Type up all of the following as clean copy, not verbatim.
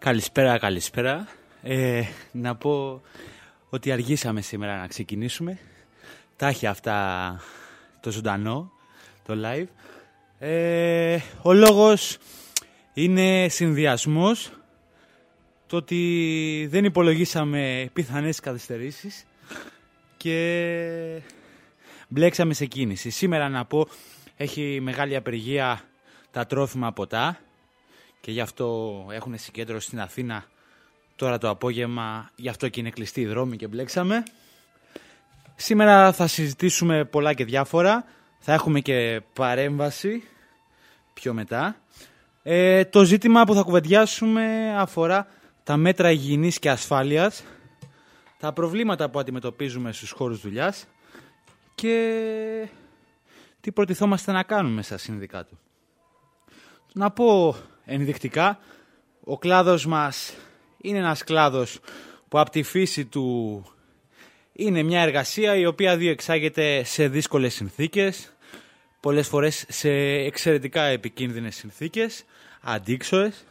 Καλησπέρα. Να πω ότι αργήσαμε σήμερα να ξεκινήσουμε. Τα έχει αυτά το ζωντανό, το live. Ο λόγος είναι συνδυασμός. Το ότι δεν υπολογίσαμε πιθανές καθυστερήσεις και μπλέξαμε σε κίνηση. Σήμερα να πω έχει μεγάλη απεργία τα τρόφιμα ποτά και γι' αυτό έχουν συγκέντρωση στην Αθήνα τώρα το απόγευμα, γι' αυτό και είναι κλειστοί οι δρόμοι και μπλέξαμε. Σήμερα θα συζητήσουμε πολλά και διάφορα, θα έχουμε και παρέμβαση πιο μετά. Το ζήτημα που θα κουβεντιάσουμε αφορά τα μέτρα υγιεινής και ασφάλειας, τα προβλήματα που αντιμετωπίζουμε στους χώρους δουλειάς και τι προτιθόμαστε να κάνουμε στα συνδικάτα. Να πω ενδεικτικά, ο κλάδος μας είναι ένας κλάδος που από τη φύση του είναι μια εργασία η οποία διεξάγεται σε δύσκολες συνθήκες, πολλές φορές σε εξαιρετικά επικίνδυνες συνθήκες, αντίξωες.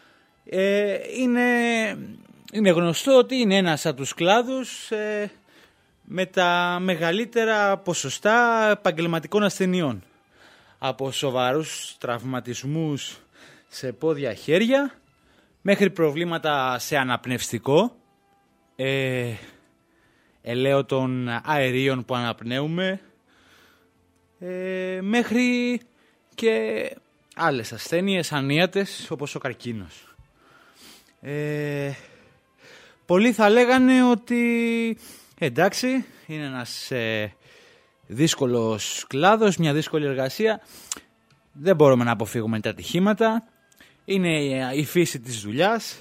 Είναι γνωστό ότι είναι ένας από τους κλάδους με τα μεγαλύτερα ποσοστά επαγγελματικών ασθενειών. Από σοβαρούς τραυματισμούς σε πόδια, χέρια, μέχρι προβλήματα σε αναπνευστικό, ελαίο των αερίων που αναπνέουμε, μέχρι και άλλες ασθένειες ανίατες όπως ο καρκίνος. Πολλοί θα λέγανε ότι εντάξει, είναι ένας δύσκολος κλάδος, μια δύσκολη εργασία, δεν μπορούμε να αποφύγουμε τα ατυχήματα, είναι η φύση της δουλειάς,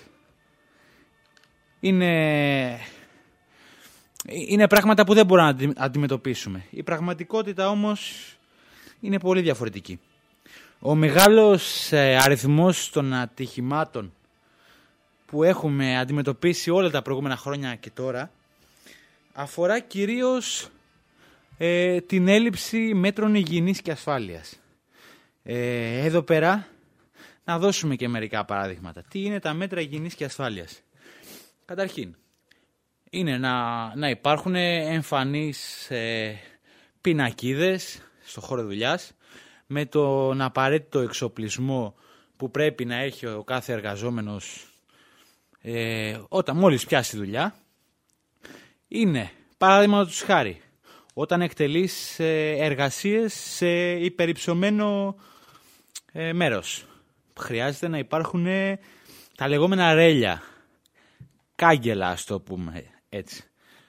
είναι πράγματα που δεν μπορούμε να αντιμετωπίσουμε. Η πραγματικότητα όμως είναι πολύ διαφορετική. Ο μεγάλος αριθμός των ατυχημάτων που έχουμε αντιμετωπίσει όλα τα προηγούμενα χρόνια και τώρα αφορά κυρίως την έλλειψη μέτρων υγιεινής και ασφάλειας. Εδώ πέρα να δώσουμε και μερικά παράδειγματα. Τι είναι τα μέτρα υγιεινής και ασφάλειας? Καταρχήν, είναι να υπάρχουν εμφανείς πινακίδες στο χώρο δουλειάς με τον απαραίτητο εξοπλισμό που πρέπει να έχει ο κάθε εργαζόμενος όταν μόλις πιάσει δουλειά. Είναι, παραδείγματος χάρη, όταν εκτελείς εργασίες σε υπερυψωμένο μέρος. Χρειάζεται να υπάρχουν τα λεγόμενα ρέλια, κάγκελα ας το πούμε έτσι.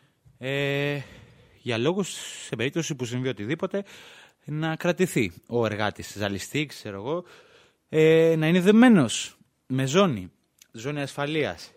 Για λόγους, σε περίπτωση που συμβεί οτιδήποτε, να κρατηθεί ο εργάτης, ζαλιστή, ξέρω εγώ, να είναι δεμένος με ζώνη ασφαλείας.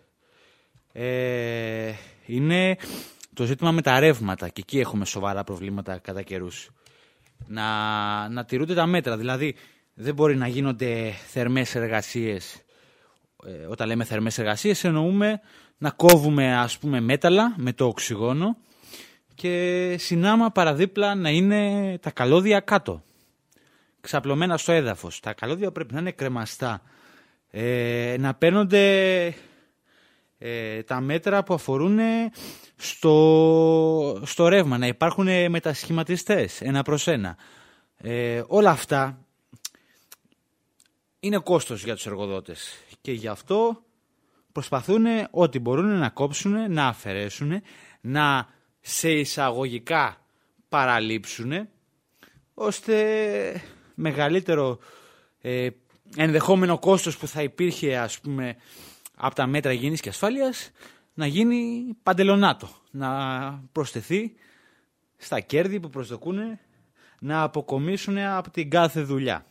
Είναι το ζήτημα με τα ρεύματα και εκεί έχουμε σοβαρά προβλήματα κατά καιρούς. Να τηρούνται τα μέτρα, δηλαδή δεν μπορεί να γίνονται θερμές εργασίες. Όταν λέμε θερμές εργασίες εννοούμε να κόβουμε ας πούμε μέταλλα με το οξυγόνο και συνάμα παραδίπλα να είναι τα καλώδια κάτω, ξαπλωμένα στο έδαφος. Τα καλώδια πρέπει να είναι κρεμαστά. Να παίρνονται τα μέτρα που αφορούν στο ρεύμα, να υπάρχουν μετασχηματιστές 1 προς 1. Όλα αυτά είναι κόστος για τους εργοδότες και γι' αυτό προσπαθούν ό,τι μπορούν να κόψουν, να αφαιρέσουν, να σε εισαγωγικά παραλείψουν, ώστε μεγαλύτερο ενδεχόμενο κόστος που θα υπήρχε ας πούμε από τα μέτρα υγιεινής και ασφάλειας να γίνει παντελονάτο, να προσθεθεί στα κέρδη που προσδοκούν να αποκομίσουν από την κάθε δουλειά.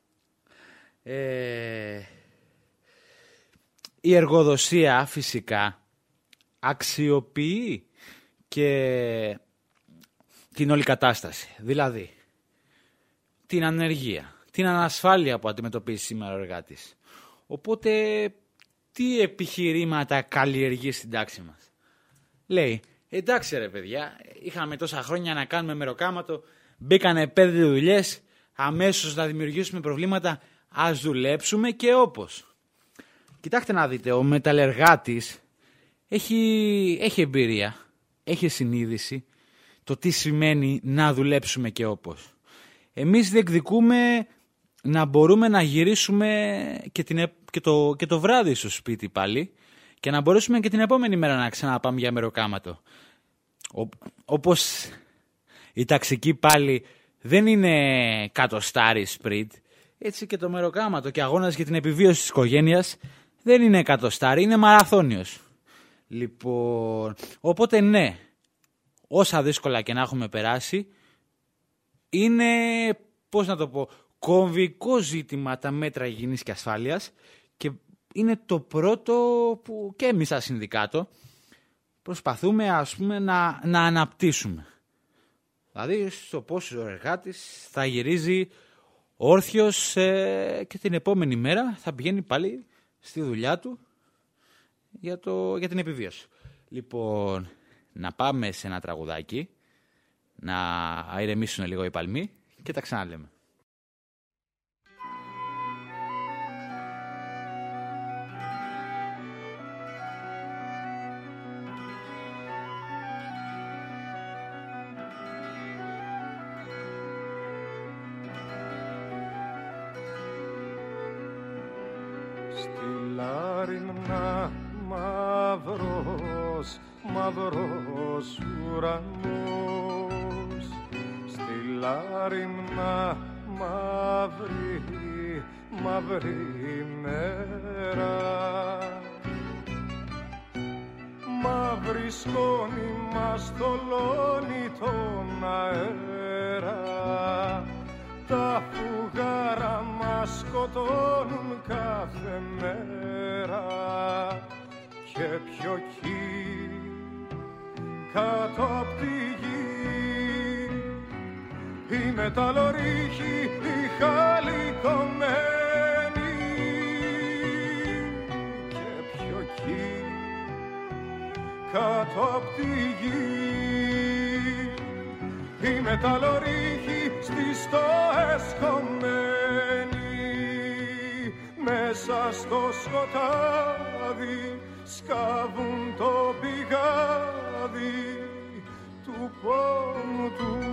Η εργοδοσία φυσικά αξιοποιεί και την όλη κατάσταση, δηλαδή την ανεργία, την ανασφάλεια που αντιμετωπίζει σήμερα ο εργάτης. Οπότε τι επιχειρήματα καλλιεργεί στην τάξη μας? Λέει, εντάξει ρε παιδιά, είχαμε τόσα χρόνια να κάνουμε μεροκάματο, μπήκανε 5 δουλειές, αμέσως να δημιουργήσουμε προβλήματα, ας δουλέψουμε και όπως. Κοιτάξτε να δείτε, ο μεταλλεργάτης έχει εμπειρία, έχει συνείδηση το τι σημαίνει να δουλέψουμε και όπως. Εμείς διεκδικούμε να μπορούμε να γυρίσουμε και το βράδυ στο σπίτι πάλι και να μπορέσουμε και την επόμενη μέρα να ξαναπάμε για μεροκάματο. Όπως η ταξική πάλι δεν είναι κατοστάρι σπριτ, έτσι και το μεροκάματο και αγώνας για την επιβίωση της οικογένειας δεν είναι εκατοστάρι, είναι μαραθώνιος. Λοιπόν, οπότε ναι, όσα δύσκολα και να έχουμε περάσει, είναι, πώς να το πω, κομβικό ζήτημα τα μέτρα υγιεινής και ασφάλειας και είναι το πρώτο που και εμείς σαν συνδικάτο προσπαθούμε, ας πούμε, να αναπτύσσουμε. Δηλαδή στο πώς ο εργάτης θα γυρίζει όρθιος και την επόμενη μέρα θα πηγαίνει πάλι στη δουλειά του για την επιβίωση. Λοιπόν, να πάμε σε ένα τραγουδάκι, να ηρεμήσουν λίγο οι παλμοί και τα ξαναλέμε. Στη λάριμνα μαύρος ουρανός, στη λάριμνα μαύρη μέρα, μαύρη σκόνη μας θολώνει τον αέρα, τα φουγάρα μας σκοτώνουν κάθε μέρα και πιο εκεί κάτω απ' τη γη οι μεταλλορύχοι, οι χαλικωμένοι και πιο εκεί κάτω απ' τη γη οι μεταλλορύχοι στις στοές χωμένοι μέσα στο σκοτάδι σκάβουν το πηγάδι του πόνου τους.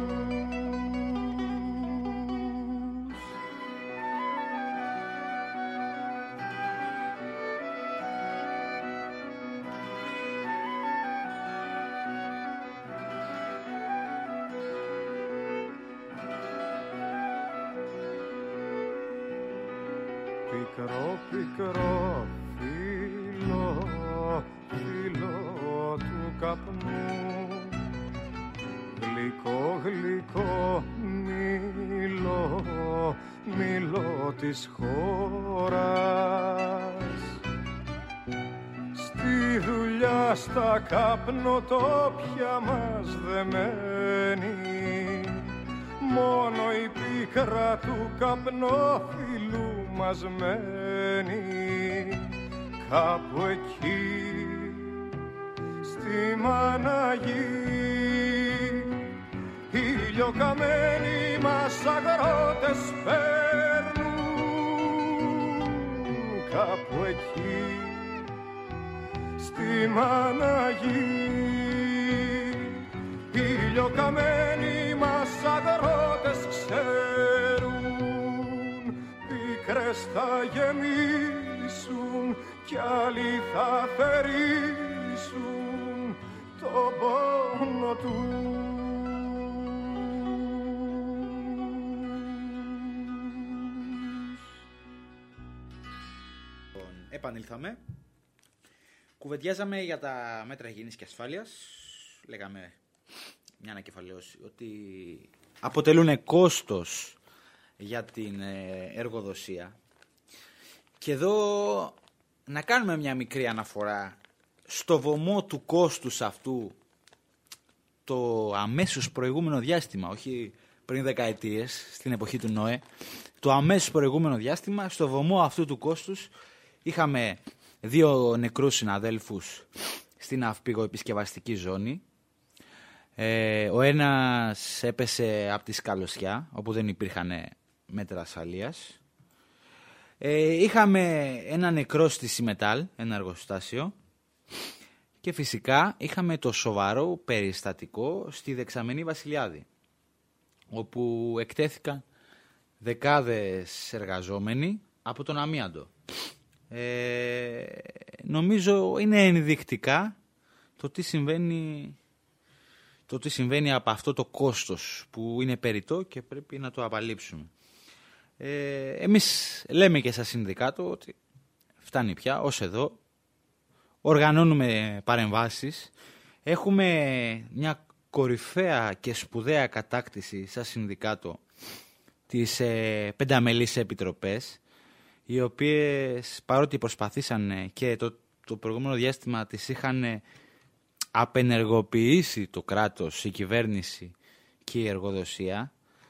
Πικρό, πικρό φύλλο του καπνού, γλυκό, γλυκό μήλο της χώρας. Στη δουλειά, στα καπνοτόπια μας δεμένοι, μόνο η πίκρα του καπνόφυλλου μας μένει κάπου εκεί στη Μαναγή. Ηλιοκαμένοι μας αγρότες παίρνουν κάπου εκεί στη Μαναγή. Ηλιοκαμένοι μας αγρότες ξέρουν, πίκρες θα γεμίσουν κι άλλοι θα θερήσουν το πόνο τους. Επανήλθαμε. Κουβεντιάζαμε για τα μέτρα υγιεινής και ασφάλειας. Λέγαμε μια ανακεφαλαίωση ότι αποτελούν κόστος για την εργοδοσία. Και εδώ να κάνουμε μια μικρή αναφορά στο βωμό του κόστους αυτού το αμέσως προηγούμενο διάστημα, όχι πριν δεκαετίες, στην εποχή του ΝΟΕ, το αμέσως προηγούμενο διάστημα, στο βωμό αυτού του κόστους είχαμε 2 νεκρούς συναδέλφους στην ναυπηγοεπισκευαστική ζώνη. Ο ένας έπεσε από τη σκαλωσιά, όπου δεν υπήρχαν μέτρα ασφαλείας. Είχαμε ένα νεκρό στη Σιμετάλ, ένα εργοστάσιο, και φυσικά είχαμε το σοβαρό περιστατικό στη Δεξαμενή Βασιλιάδη, όπου εκτέθηκαν δεκάδες εργαζόμενοι από τον αμίαντο. Νομίζω είναι ενδεικτικά το τι συμβαίνει από αυτό το κόστος που είναι περιττό και πρέπει να το απαλείψουμε. Εμείς λέμε και στα συνδικάτο ότι φτάνει πια, ως εδώ. Οργανώνουμε παρεμβάσεις. Έχουμε μια κορυφαία και σπουδαία κατάκτηση σαν συνδικάτο τις πενταμελείς επιτροπές, οι οποίες παρότι προσπαθήσαν και το προηγούμενο διάστημα τις είχαν απενεργοποιήσει το κράτος, η κυβέρνηση και η εργοδοσία,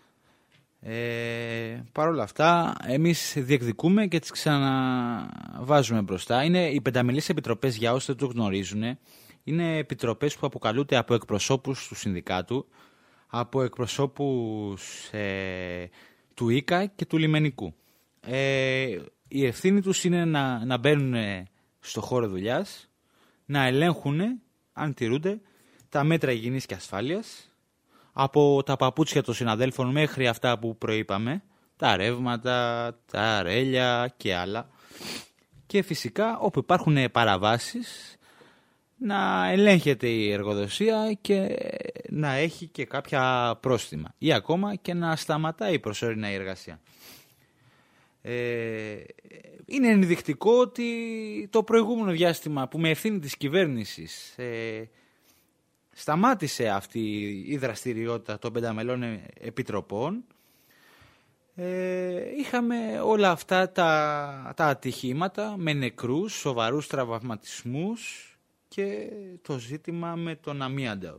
παρ' όλα αυτά εμείς διεκδικούμε και τις ξαναβάζουμε μπροστά. Είναι οι πενταμελείς επιτροπές, για όσοι δεν το γνωρίζουν, είναι επιτροπές που αποκαλούνται από εκπροσώπους του συνδικάτου, από εκπροσώπους του ΙΚΑ και του λιμενικού. Η ευθύνη τους είναι να μπαίνουν στο χώρο δουλειάς, να ελέγχουν αν τηρούνται τα μέτρα υγιεινής και ασφάλειας, από τα παπούτσια των συναδέλφων μέχρι αυτά που προείπαμε, τα ρεύματα, τα ρέλια και άλλα. Και φυσικά όπου υπάρχουν παραβάσεις να ελέγχεται η εργοδοσία και να έχει και κάποια πρόστιμα ή ακόμα και να σταματάει η προσωρινή εργασία. Είναι ενδεικτικό ότι το προηγούμενο διάστημα που με ευθύνη της κυβέρνησης σταμάτησε αυτή η δραστηριότητα των πενταμελών επιτροπών, είχαμε όλα αυτά τα ατυχήματα με νεκρούς, σοβαρούς τραυματισμούς και το ζήτημα με τον αμίαντο.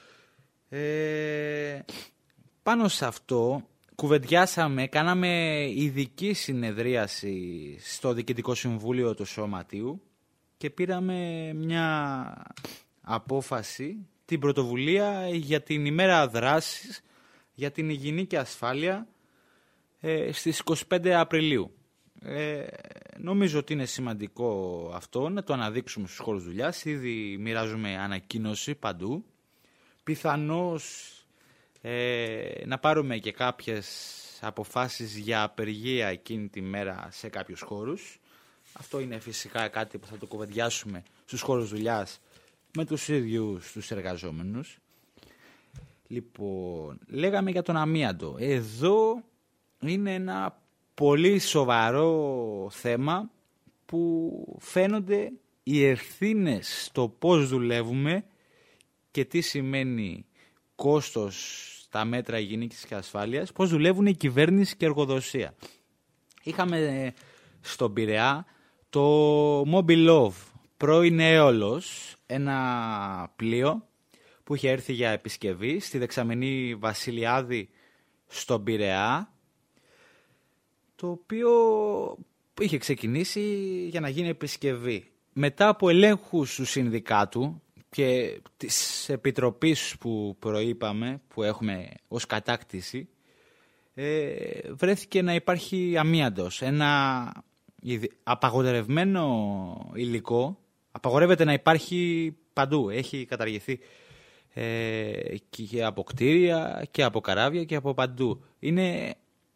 Πάνω σε αυτό κουβεντιάσαμε, κάναμε ειδική συνεδρίαση στο Διοικητικό Συμβούλιο του Σωματείου και πήραμε μια απόφαση, την πρωτοβουλία για την ημέρα δράσης για την υγιεινή και ασφάλεια στις 25 Απριλίου. Νομίζω ότι είναι σημαντικό αυτό να το αναδείξουμε στους χώρους δουλειάς. Ήδη μοιράζουμε ανακοίνωση παντού. Πιθανώς να πάρουμε και κάποιες αποφάσεις για απεργία εκείνη τη μέρα σε κάποιους χώρους. Αυτό είναι φυσικά κάτι που θα το κουβεντιάσουμε στους χώρους δουλειάς με τους ίδιους τους εργαζόμενους. Λοιπόν, λέγαμε για τον αμίαντο. Εδώ είναι ένα πολύ σοβαρό θέμα που φαίνονται οι ευθύνες στο πώς δουλεύουμε και τι σημαίνει κόστος στα μέτρα υγιεινής και ασφάλειας, πώς δουλεύουν η κυβέρνηση και η εργοδοσία. Είχαμε στον Πειραιά το Mobilove, πρώην Έολος, ένα πλοίο που είχε έρθει για επισκευή στη Δεξαμενή Βασιλιάδη στον Πειραιά, το οποίο είχε ξεκινήσει για να γίνει επισκευή. Μετά από ελέγχους του συνδικάτου και της επιτροπής που προείπαμε, που έχουμε ως κατάκτηση, βρέθηκε να υπάρχει αμίαντος, ένα απαγορευμένο υλικό. Απαγορεύεται να υπάρχει παντού, έχει καταργηθεί και από κτίρια και από καράβια και από παντού. Είναι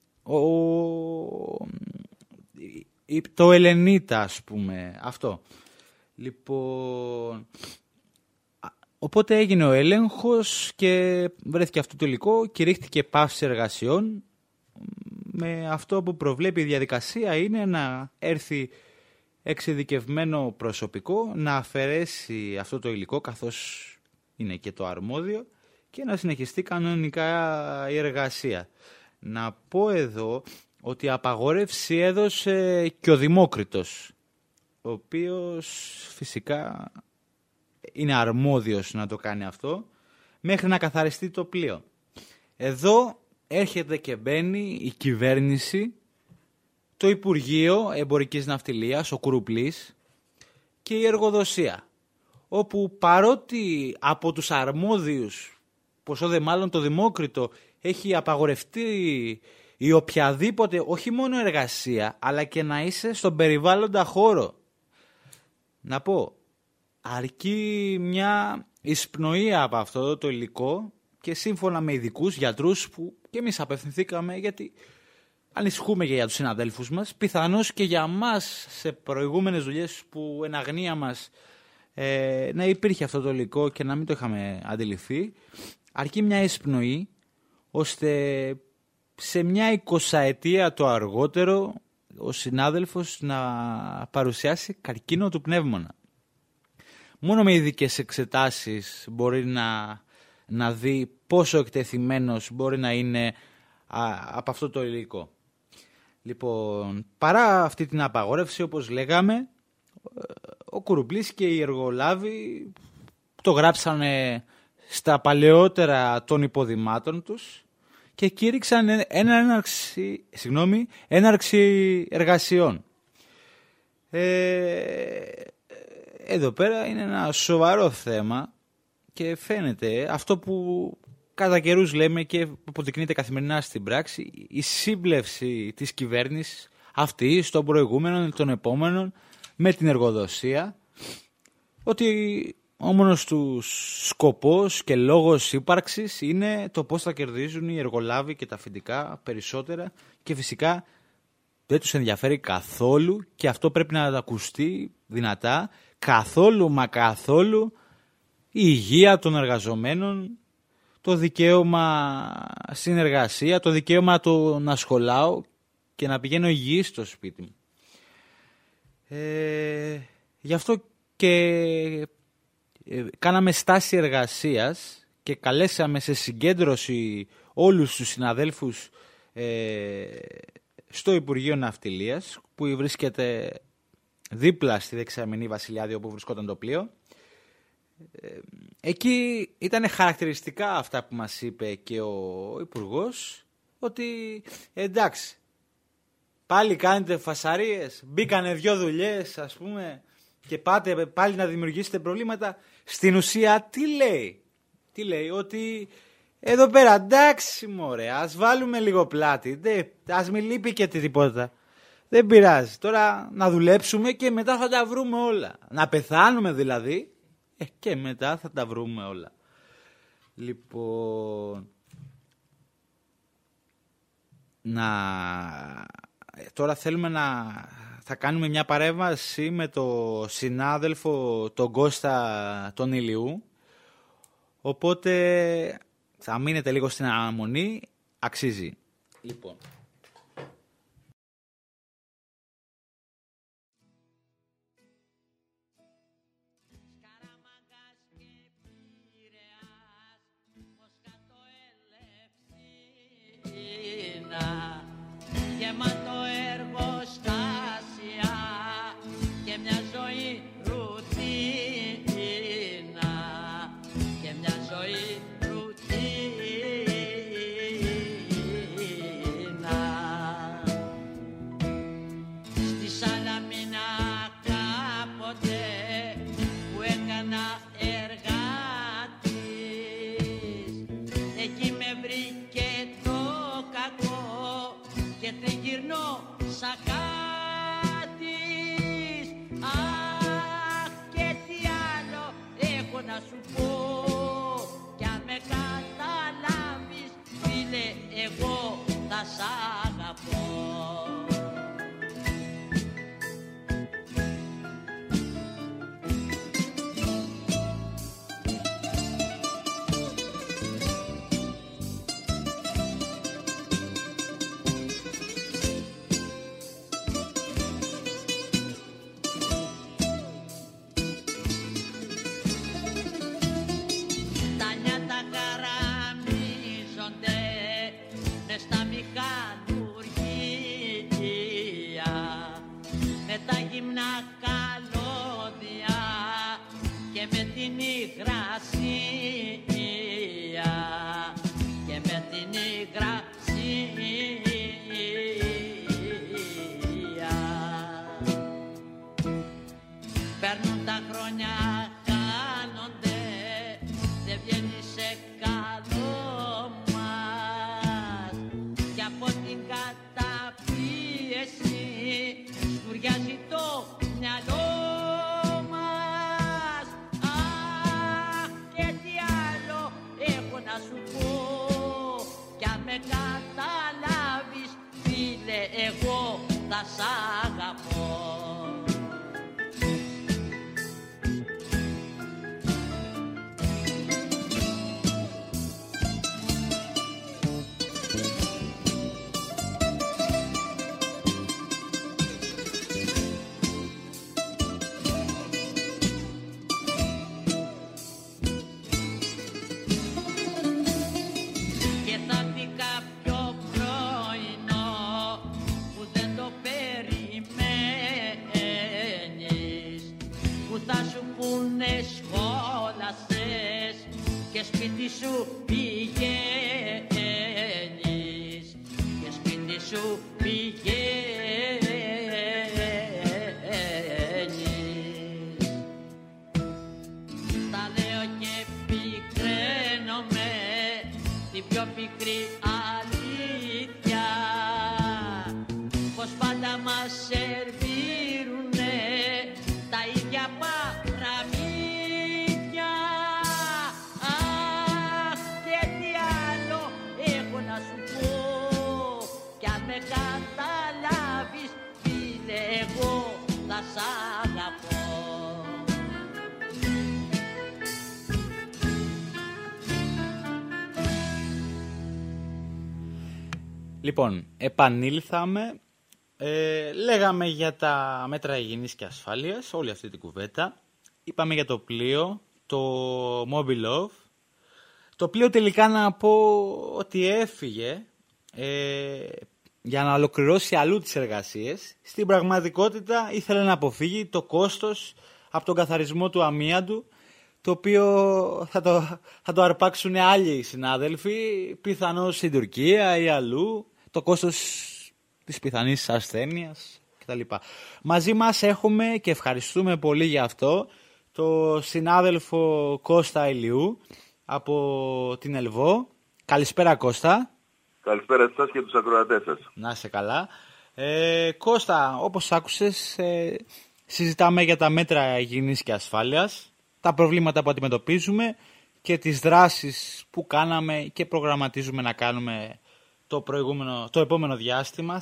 το Ελενίτα, ας πούμε, αυτό. Λοιπόν, οπότε έγινε ο έλεγχος και βρέθηκε αυτό το υλικό, κηρύχθηκε πάυση εργασιών. Με αυτό που προβλέπει η διαδικασία είναι να έρθει εξειδικευμένο προσωπικό, να αφαιρέσει αυτό το υλικό, καθώς είναι και το αρμόδιο, και να συνεχιστεί κανονικά η εργασία. Να πω εδώ ότι απαγόρευση έδωσε και ο Δημόκριτος, ο οποίος φυσικά είναι αρμόδιος να το κάνει αυτό, μέχρι να καθαριστεί το πλοίο. Εδώ έρχεται και μπαίνει η κυβέρνηση, το Υπουργείο Εμπορικής Ναυτιλίας, ο Κουρουπλής, και η εργοδοσία, όπου παρότι από τους αρμόδιους, ποσό δε μάλλον το Δημόκριτο, έχει απαγορευτεί ή οποιαδήποτε, όχι μόνο εργασία, αλλά και να είσαι στον περιβάλλοντα χώρο. Να πω, αρκεί μια εισπνοία από αυτό το υλικό και σύμφωνα με ειδικούς γιατρούς που και εμείς απευθυνθήκαμε, γιατί ανησυχούμε και για τους συναδέλφους μας, πιθανώς και για μας σε προηγούμενες δουλειές που εν αγνία μας να υπήρχε αυτό το υλικό και να μην το είχαμε αντιληφθεί, αρκεί μια εισπνοή ώστε σε μια 20ετία το αργότερο ο συνάδελφος να παρουσιάσει καρκίνο του πνεύμονα. Μόνο με ειδικές εξετάσεις μπορεί να δει πόσο εκτεθειμένος μπορεί να είναι από αυτό το υλικό. Λοιπόν, παρά αυτή την απαγόρευση, όπως λέγαμε, ο Κουρουπλής και οι εργολάβοι το γράψανε στα παλαιότερα των υποδημάτων τους και κήρυξαν έναρξη εργασιών. Εδώ πέρα είναι ένα σοβαρό θέμα και φαίνεται αυτό που κατά καιρούς λέμε και αποδεικνύεται καθημερινά στην πράξη, η σύμπλευση της κυβέρνησης αυτή των προηγούμενων, των επόμενων, με την εργοδοσία, ότι ο μόνος τους σκοπός και λόγος ύπαρξης είναι το πώς θα κερδίζουν οι εργολάβοι και τα αφεντικά περισσότερα και φυσικά δεν τους ενδιαφέρει καθόλου, και αυτό πρέπει να ακουστεί δυνατά, καθόλου μα καθόλου η υγεία των εργαζομένων, το δικαίωμα στην εργασία, το δικαίωμα να σχολάω και να πηγαίνω υγιής στο σπίτι μου. Γι' αυτό και κάναμε στάση εργασίας και καλέσαμε σε συγκέντρωση όλους τους συναδέλφους στο Υπουργείο Ναυτιλίας, που βρίσκεται δίπλα στη δεξαμενή Βασιλιάδη όπου βρισκόταν το πλοίο. Εκεί ήταν χαρακτηριστικά αυτά που μας είπε και ο Υπουργός, ότι εντάξει, πάλι κάνετε φασαρίες, μπήκανε 2 δουλειές ας πούμε και πάτε πάλι να δημιουργήσετε προβλήματα. Στην ουσία τι λέει, ότι εδώ πέρα εντάξει μωρέ, ας βάλουμε λίγο πλάτη, ας μην λείπει και τίποτα. Δεν πειράζει, τώρα να δουλέψουμε και μετά θα τα βρούμε όλα. Να πεθάνουμε δηλαδή και μετά θα τα βρούμε όλα. Λοιπόν, τώρα θέλουμε θα κάνουμε μια παρέμβαση με το συνάδελφο τον Κώστα τον Ηλιού, οπότε θα μείνετε λίγο στην αναμονή, αξίζει. Λοιπόν, από την μυαλό μας. Αχ, και τι άλλο έχω να σου πω, κι αν με καταλάβεις φίλε εγώ θα σ' αγαπώ. Και σπίτι σου πηγαίνεις, και σπίτι σου πηγαίνεις. Τα λέω και πικραίνομαι, την πιο πικρή αλήθεια, πως πάντα μας σερβίρουνε τα ίδια παραμύθια. Καταλάβεις φίλε εγώ θα σ' αγαπώ. Λοιπόν, επανήλθαμε. Λέγαμε για τα μέτρα υγιεινής και ασφάλειας, όλη αυτή την κουβέντα. Είπαμε για το πλοίο, το Mobilov. Το πλοίο τελικά να πω ότι έφυγε για να ολοκληρώσει αλλού τις εργασίες. Στην πραγματικότητα ήθελε να αποφύγει το κόστος από τον καθαρισμό του αμίαντου, το οποίο θα το αρπάξουν άλλοι συνάδελφοι, πιθανώς στην Τουρκία ή αλλού, το κόστος της πιθανής ασθένειας κτλ. Μαζί μας έχουμε, και ευχαριστούμε πολύ για αυτό, το συνάδελφο Κώστα Ηλιού από την Ελβό. Καλησπέρα Κώστα. Καλησπέρα σας και τους ακροατές σας. Να είσαι καλά. Κώστα, όπως άκουσες, συζητάμε για τα μέτρα υγιεινής και ασφάλειας, τα προβλήματα που αντιμετωπίζουμε και τις δράσεις που κάναμε και προγραμματίζουμε να κάνουμε το επόμενο διάστημα.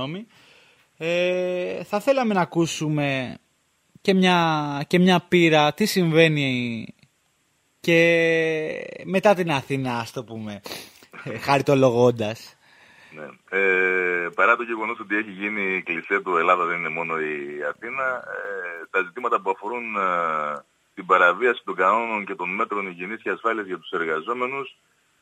Θα θέλαμε να ακούσουμε και μια πείρα τι συμβαίνει και μετά την Αθήνα, ας το πούμε, χαριτολογώντας. Ναι. Παρά το γεγονός ότι έχει γίνει κλισέ του Ελλάδα δεν είναι μόνο η Αθήνα, τα ζητήματα που αφορούν την παραβίαση των κανόνων και των μέτρων υγιεινής και ασφάλειας για τους εργαζόμενους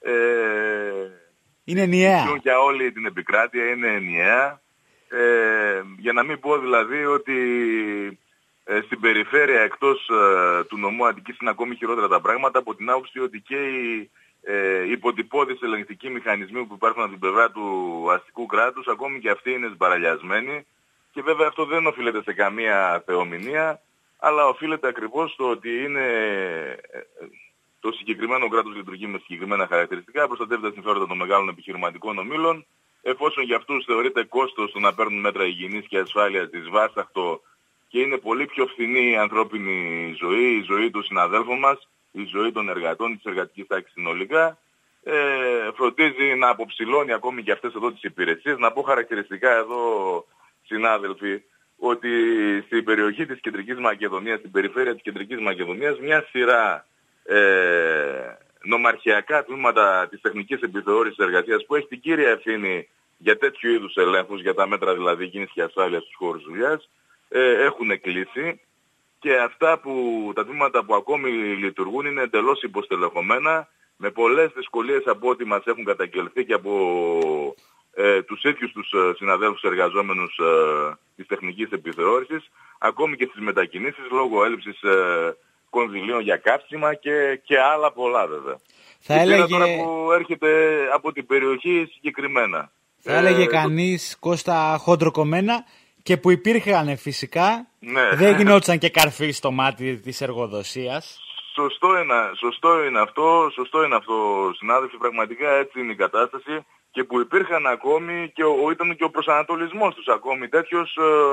είναι ενιαία. Για όλη την επικράτεια είναι ενιαία. Για να μην πω δηλαδή ότι στην περιφέρεια εκτός του νομού Αττικής είναι ακόμη χειρότερα τα πράγματα, από την άποψη ότι και οι υποτυπώδεις ελεγκτικοί μηχανισμοί που υπάρχουν από την πλευρά του αστικού κράτους, ακόμη και αυτοί είναι σμπαραλιασμένοι, και βέβαια αυτό δεν οφείλεται σε καμία θεομηνία, αλλά οφείλεται ακριβώς στο ότι είναι το συγκεκριμένο κράτος λειτουργεί με συγκεκριμένα χαρακτηριστικά, προστατεύει τα συμφέροντα των μεγάλων επιχειρηματικών ομίλων. Εφόσον για αυτούς θεωρείται κόστος το να παίρνουν μέτρα υγιεινής και ασφάλειας δυσβάσταχτο και είναι πολύ πιο φθηνή η ανθρώπινη ζωή, η ζωή των συναδέλφων μας, η ζωή των εργατών, της εργατικής τάξης συνολικά, φροντίζει να αποψηλώνει ακόμη και αυτές εδώ τις υπηρεσίες. Να πω χαρακτηριστικά εδώ, συνάδελφοι, ότι στην περιοχή της Κεντρικής Μακεδονίας, στην περιφέρεια της Κεντρικής Μακεδονίας, μια σειρά νομαρχιακά τμήματα της τεχνικής επιθεώρησης εργασίας που έχει την κύρια ευθύνη για τέτοιου είδους ελέγχους, για τα μέτρα δηλαδή υγιεινής και ασφάλειας στους χώρους δουλειάς, έχουν κλείσει, και αυτά τα τμήματα που ακόμη λειτουργούν είναι εντελώς υποστελεχωμένα, με πολλές δυσκολίες από ό,τι μας έχουν καταγγελθεί και από τους ίδιους τους συναδέλφους εργαζόμενους της τεχνικής επιθεώρησης, ακόμη και στις μετακινήσεις λόγω έλλειψης κονδυλίων για κάψιμα και άλλα πολλά βέβαια. Θα έλεγε... τώρα που έρχεται από την περιοχή συγκεκριμένα. Θα έλεγε κανείς, Κώστα, χοντροκομμένα, και που υπήρχαν φυσικά, ναι. Δεν γινόντουσαν και καρφί στο μάτι της εργοδοσίας. Σωστό είναι αυτό, συνάδελφοι, πραγματικά έτσι είναι η κατάσταση, και που υπήρχαν ακόμη και ήταν και ο προσανατολισμός τους ακόμη τέτοιος,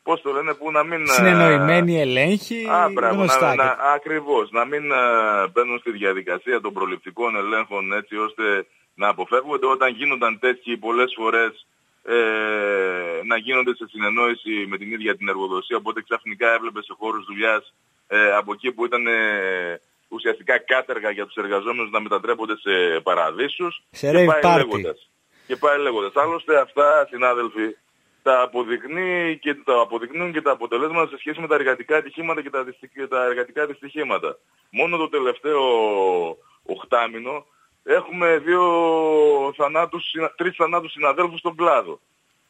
πώς το λένε, που να μην... Συνεννοημένοι ελέγχοι, γνωστά. Ακριβώς, να μην μπαίνουν στη διαδικασία των προληπτικών ελέγχων έτσι ώστε να αποφεύγονται. Όταν γίνονταν τέτοιοι πολλές φορές να γίνονται σε συνεννόηση με την ίδια την εργοδοσία, οπότε ξαφνικά έβλεπε σε χώρους δουλειάς από εκεί που ήταν ουσιαστικά κάτεργα για τους εργαζόμενους να μετατρέπονται σε παραδείσους και πάει λέγοντας. Άλλωστε αυτά, συνάδελφοι, τα αποδεικνύουν και τα αποτελέσματα σε σχέση με τα εργατικά ατυχήματα και τα εργατικά δυστυχήματα. Μόνο το τελευταίο οχτάμηνο έχουμε 3 θανάτους συναδέλφους στον κλάδο.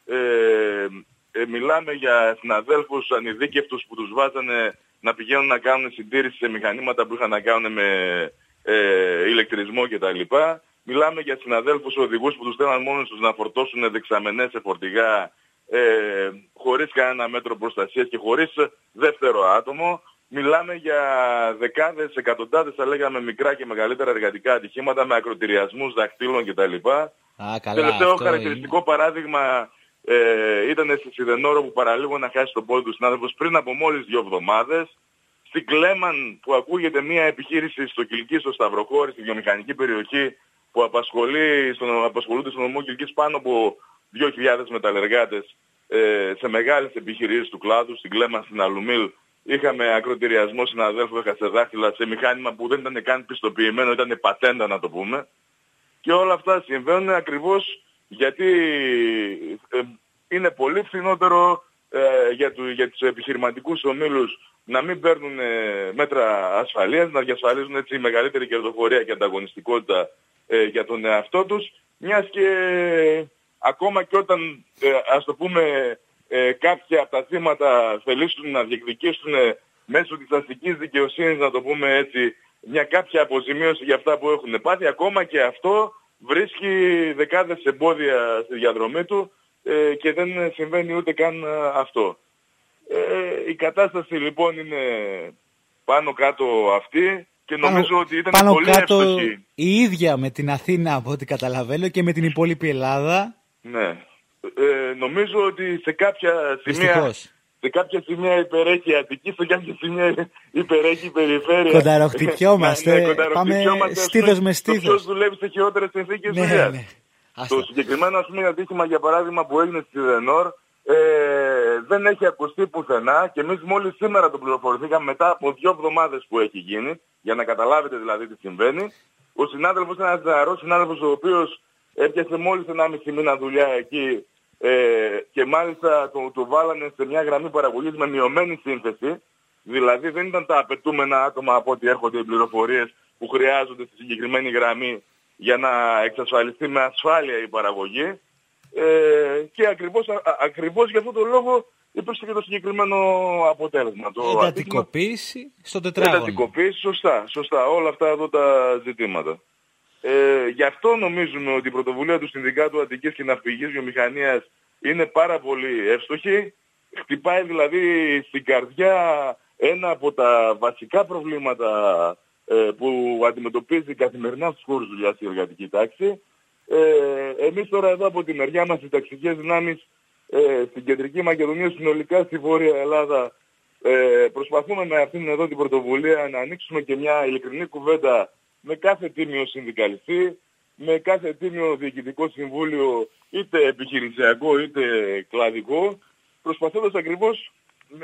Μιλάμε για συναδέλφους ανειδίκευτους που τους βάζανε να πηγαίνουν να κάνουν συντήρηση σε μηχανήματα που είχαν να κάνουν με ηλεκτρισμό κτλ. Μιλάμε για συναδέλφους οδηγούς που τους στέλναν μόνος τους να φορτώσουν δεξαμενές σε φορτηγά χωρίς κανένα μέτρο προστασίας και χωρίς δεύτερο άτομο. Μιλάμε για δεκάδες, εκατοντάδες θα λέγαμε μικρά και μεγαλύτερα εργατικά ατυχήματα με ακροτηριασμούς δαχτύλων κτλ. Τελευταίο χαρακτηριστικό παράδειγμα ήταν στη Σιδενόρο που παραλίγο να χάσει τον πόδι του συνάδελφος πριν από μόλις 2 εβδομάδες. Στη Κλέμαν που ακούγεται μια επιχείρηση στο Κιλκί, στο Σταυροχώρι, στη βιομηχανική περιοχή που απασχολούνται στο νομό Κιλκής πάνω από 2.000 μεταλλεργάτες σε μεγάλες επιχειρήσεις του κλάδου. Στην Κλέμαν, στην Αλουμίλ, είχαμε ακροτηριασμό συναδέλφου, έχασε δάχτυλα σε μηχάνημα που δεν ήταν καν πιστοποιημένο, ήταν πατέντα να το πούμε. Και όλα αυτά συμβαίνουν ακριβώς γιατί είναι πολύ φθηνότερο για τους επιχειρηματικούς ομίλους να μην παίρνουν μέτρα ασφαλείας, να διασφαλίζουν έτσι μεγαλύτερη κερδοφορία και ανταγωνιστικότητα για τον εαυτό τους, μιας και ακόμα και όταν ας το πούμε κάποια από τα θύματα θελήσουν να διεκδικήσουν μέσω της αστικής δικαιοσύνης, να το πούμε έτσι, μια κάποια αποζημίωση για αυτά που έχουν πάθει, ακόμα και αυτό βρίσκει δεκάδες εμπόδια στη διαδρομή του και δεν συμβαίνει ούτε καν αυτό. Η κατάσταση λοιπόν είναι πάνω κάτω αυτή και νομίζω ότι ήταν πάνω πολύ κάτω εύστοχη. Η ίδια με την Αθήνα από ό,τι καταλαβαίνω και με την υπόλοιπη Ελλάδα. Ναι. Νομίζω ότι σε κάποια σημεία υπερέχει η Αττική, σε κάποια σημεία υπερέχει η περιφέρεια. Κονταροχτυπιόμαστε, πάμε στήθος με στήθος. Ποιος δουλεύει σε χειρότερες συνθήκες δουλειάς. Ναι. Το συγκεκριμένο ας πούμε ατύχημα για παράδειγμα που έγινε στη Ρενόρ δεν έχει ακουστεί πουθενά και εμείς μόλις σήμερα το πληροφορηθήκαμε μετά από 2 εβδομάδες που έχει γίνει, για να καταλάβετε δηλαδή τι συμβαίνει. Ο συνάδελφος είναι ένας νεαρός συνάδελφος ο οποίος έπιασε μόλις 1,5 μήνα δουλειά εκεί και μάλιστα το βάλανε σε μια γραμμή παραγωγής με μειωμένη σύνθεση. Δηλαδή δεν ήταν τα απαιτούμενα άτομα από ό,τι έρχονται οι πληροφορίες που χρειάζονται στη συγκεκριμένη γραμμή για να εξασφαλιστεί με ασφάλεια η παραγωγή. Και ακριβώς για αυτόν τον λόγο υπήρξε και το συγκεκριμένο αποτέλεσμα. Εντατικοποίηση στο τετράγωνο. Εντατικοποίηση, σωστά. Όλα αυτά εδώ τα ζητήματα. Γι' αυτό νομίζουμε ότι η πρωτοβουλία του Συνδικάτου Αττικής και Ναυπηγικής Βιομηχανίας είναι πάρα πολύ εύστοχη. Χτυπάει δηλαδή στην καρδιά ένα από τα βασικά προβλήματα που αντιμετωπίζει καθημερινά στους χώρους δουλειάς η εργατική τάξη. Εμείς τώρα εδώ από τη μεριά μας οι ταξικές δυνάμεις στην Κεντρική Μακεδονία, συνολικά στη Βόρεια Ελλάδα, προσπαθούμε με αυτήν εδώ την πρωτοβουλία να ανοίξουμε και μια ειλικρινή κουβέντα με κάθε τίμιο συνδικαλιστή, με κάθε τίμιο διοικητικό συμβούλιο, είτε επιχειρησιακό είτε κλαδικό, προσπαθώντας ακριβώς με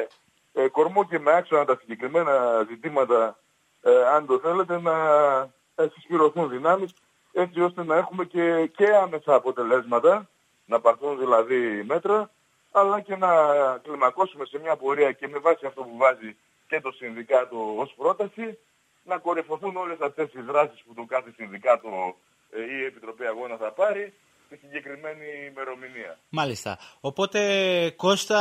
κορμό και με άξονα τα συγκεκριμένα ζητήματα, αν το θέλετε, να συσπηρωθούν δυνάμεις, έτσι ώστε να έχουμε και άμεσα αποτελέσματα, να πάρθουν δηλαδή μέτρα, αλλά και να κλιμακώσουμε σε μια πορεία και με βάση αυτό που βάζει και το συνδικάτο ως πρόταση, να κορυφωθούν όλες αυτές οι δράσεις που το κάθε συνδικάτο ή η Επιτροπή Αγώνα θα πάρει στη συγκεκριμένη ημερομηνία. Μάλιστα. Οπότε, Κώστα,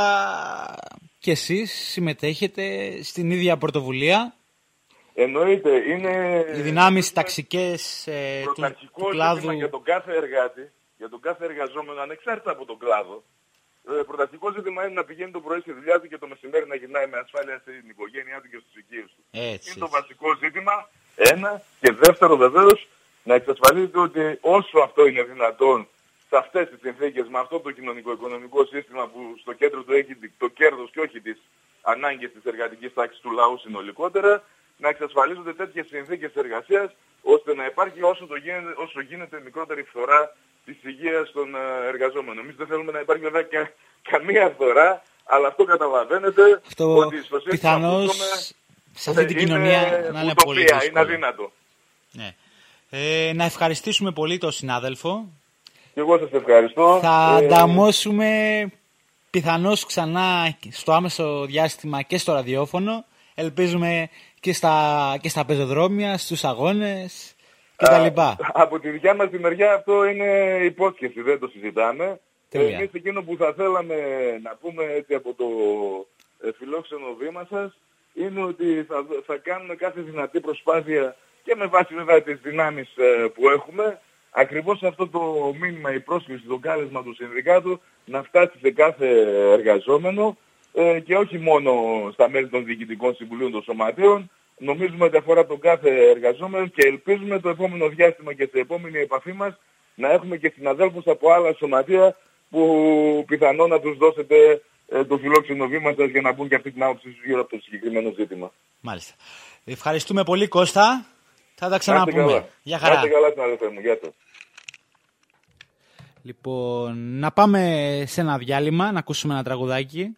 και εσείς συμμετέχετε στην ίδια πρωτοβουλία. Εννοείται, είναι οι δυνάμεις ταξικές του κλάδου. Για τον κάθε εργάτη, για τον κάθε εργαζόμενο, ανεξάρτητα από τον κλάδο, πρωταρχικό ζήτημα είναι να πηγαίνει το πρωί στη δουλειά του και το μεσημέρι να γυρνάει με ασφάλεια στην οικογένειά του και στους οικείους του. Είναι το βασικό ζήτημα. Ένα. Και δεύτερο βεβαίως, να εξασφαλίζεται ότι όσο αυτό είναι δυνατόν σε αυτές τις συνθήκες, με αυτό το κοινωνικό-οικονομικό σύστημα που στο κέντρο του έχει το κέρδος και όχι τις ανάγκες της εργατικής τάξης του λαού συνολικότερα, να εξασφαλίζονται τέτοιες συνθήκες εργασίας, ώστε να υπάρχει όσο γίνεται μικρότερη φθορά της υγείας των εργαζόμενων. Εμείς δεν θέλουμε να υπάρχει βέβαια καμία φθορά, αλλά αυτό καταλαβαίνετε ότι στο σύστημα πιθανώς σε αυτή την κοινωνία να είναι πολύ δύσκολο. Είναι αδύνατο. Ναι. Να ευχαριστήσουμε πολύ τον συνάδελφο. Και εγώ σας ευχαριστώ. Θα ανταμώσουμε πιθανώς ξανά στο άμεσο διάστημα και στο ραδιόφωνο. Ελπίζουμε και στα πεζοδρόμια, στους αγώνες κτλ. Από τη δικιά μας τη μεριά αυτό είναι υπόσχεση, δεν το συζητάμε. Εμείς εκείνο που θα θέλαμε να πούμε έτσι από το φιλόξενο βήμα σας είναι ότι θα κάνουμε κάθε δυνατή προσπάθεια και με βάση βέβαια τις δυνάμεις που έχουμε, ακριβώς αυτό το μήνυμα, η πρόσκληση, το κάλεσμα του συνδικάτου να φτάσει σε κάθε εργαζόμενο και όχι μόνο στα μέλη των διοικητικών συμβουλίων των σωματείων. Νομίζουμε ότι αφορά τον κάθε εργαζόμενο και ελπίζουμε το επόμενο διάστημα και σε επόμενη επαφή μας να έχουμε και συναδέλφους από άλλα σωματεία που πιθανόν να τους δώσετε το φιλόξενο βήμα σας για να μπουν και αυτή την άποψη γύρω από το συγκεκριμένο ζήτημα. Μάλιστα. Ευχαριστούμε πολύ, Κώστα. Θα τα ξαναπούμε. Γεια χαρά. Κάτε καλά, συναδελφέ μου. Γεια σας. Λοιπόν, να πάμε σε ένα διάλειμμα, να ακούσουμε ένα τραγουδάκι.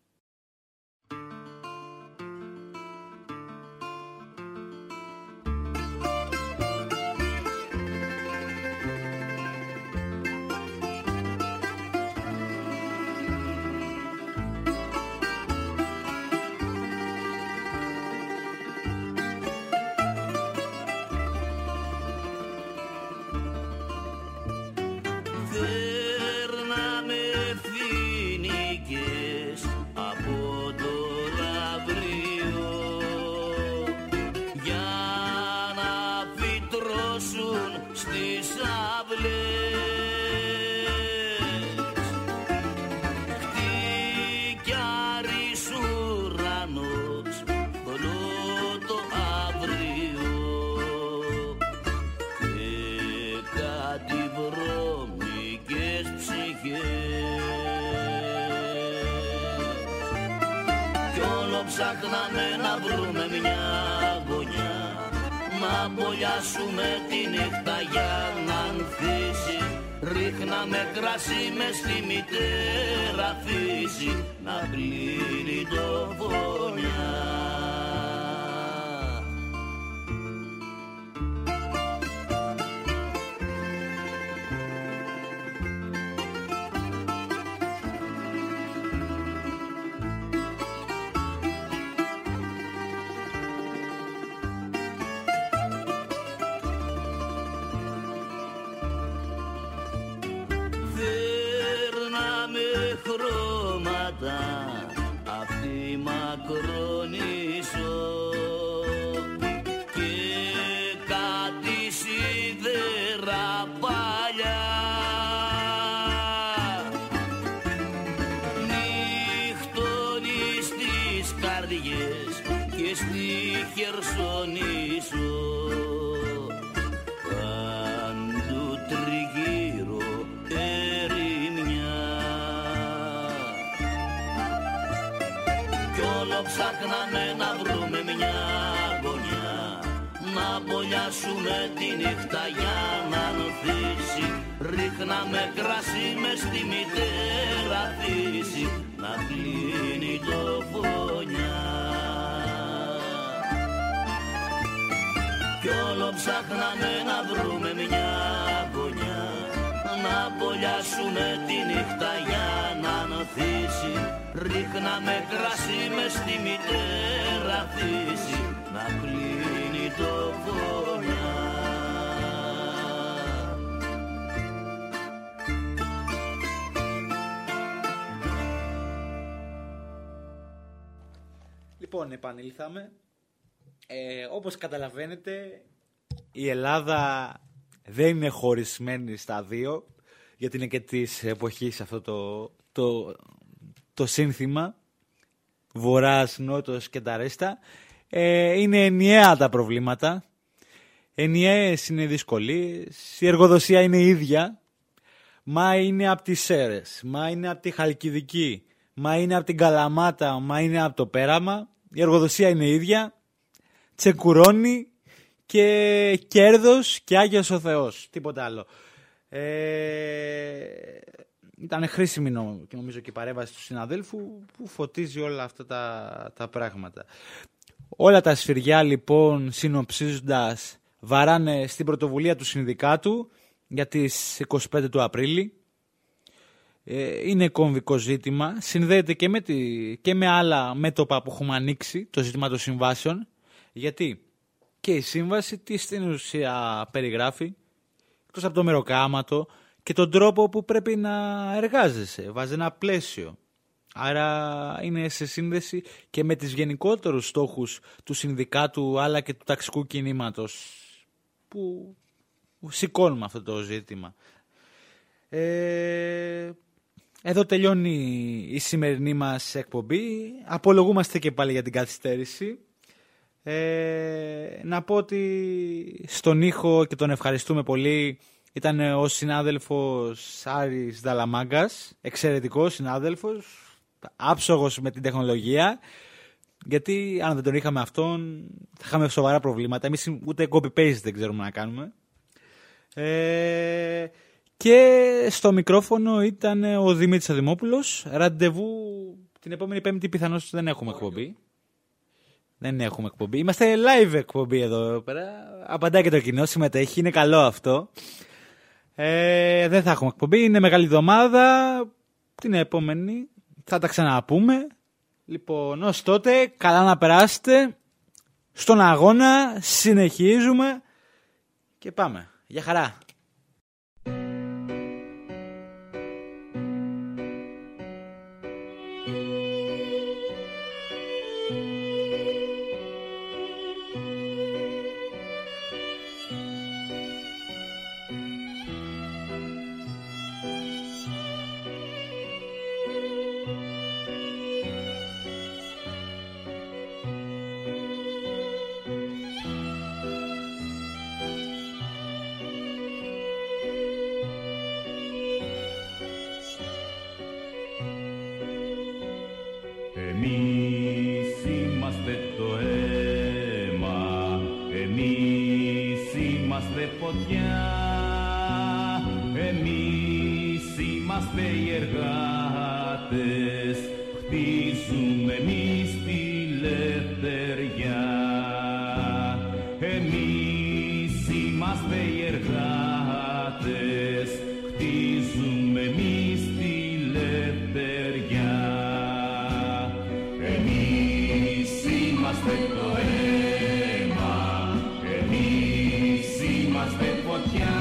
Ψάχναμε να βρούμε μια γωνιά, να μπολιάσουμε τη νύχτα για να ανθίσει. Ρίχναμε κρασί μες στη μητέρα φύση, να πλύνει το φωνιά. Αυτή μακρονίσω και κάτι σίδερα παλιά, νύχτωνει στις καρδιές και στη Χερσονήσο, παντού τριγύρω ερημιά. Ψάχναμε να βρούμε μια γωνιά, να μπολιάσουμε τη νύχτα για να ανθίσει. Ρίχναμε κρασί μες στη μητέρα φύση, να κλείνει το φωνιά. Κι όλο ψάχναμε να βρούμε μια γωνιά, να μπολιάσουμε τη νύχτα για να ανθίσει. Ρίχναμε κρασί μες στη μητέρα φύση, να κλείνει το φωνιά. Λοιπόν, επανήλθαμε. Όπως καταλαβαίνετε, η Ελλάδα δεν είναι χωρισμένη στα δύο, γιατί είναι και της εποχής αυτό το σύνθημα, Βορράς, Νότος και τα ρέστα. Είναι ενιαία τα προβλήματα, ενιαίες είναι οι δυσκολίες, η εργοδοσία είναι ίδια, μα είναι από τις Σέρρες, μα είναι από τη Χαλκιδική, μα είναι από την Καλαμάτα, μα είναι από το Πέραμα. Η εργοδοσία είναι ίδια, τσεκουρώνει και κέρδος και Άγιος ο Θεός, τίποτα άλλο. Ήταν χρήσιμη νομίζω και η παρέμβαση του συναδέλφου που φωτίζει όλα αυτά τα πράγματα. Όλα τα σφυριά λοιπόν, συνοψίζοντας, βαράνε στην πρωτοβουλία του συνδικάτου για τις 25 του Απρίλη. Είναι κομβικό ζήτημα, συνδέεται και με άλλα μέτωπα που έχουμε ανοίξει, το ζήτημα των συμβάσεων, γιατί και η σύμβαση τι στην ουσία περιγράφει, εκτός από το μεροκάματο και τον τρόπο που πρέπει να εργάζεσαι, βάζει ένα πλαίσιο. Άρα είναι σε σύνδεση και με τις γενικότερους στόχους του συνδικάτου αλλά και του ταξικού κινήματος που σηκώνουμε αυτό το ζήτημα. Εδώ τελειώνει η σημερινή μας εκπομπή. Απολογούμαστε και πάλι για την καθυστέρηση. Να πω ότι στον ήχο και τον ευχαριστούμε πολύ ήταν ο συνάδελφος Άρης Δαλαμάγκας, εξαιρετικός συνάδελφος, άψογος με την τεχνολογία, γιατί αν δεν τον είχαμε αυτόν θα είχαμε σοβαρά προβλήματα. Εμείς ούτε copy-paste δεν ξέρουμε να κάνουμε. Και στο μικρόφωνο ήταν ο Δημήτρης Αδημόπουλος. Ραντεβού την επόμενη Πέμπτη, πιθανώς δεν έχουμε εκπομπή. Δεν έχουμε εκπομπή. Είμαστε live εκπομπή εδώ πέρα. Απαντάει και το κοινό, συμμετέχει. Είναι καλό αυτό. Δεν θα έχουμε εκπομπή. Είναι μεγάλη εβδομάδα. Την επόμενη θα τα ξαναπούμε. Λοιπόν, ως τότε, καλά να περάσετε. Στον αγώνα συνεχίζουμε. Και πάμε. Γεια χαρά. Είμαστε φωτιά.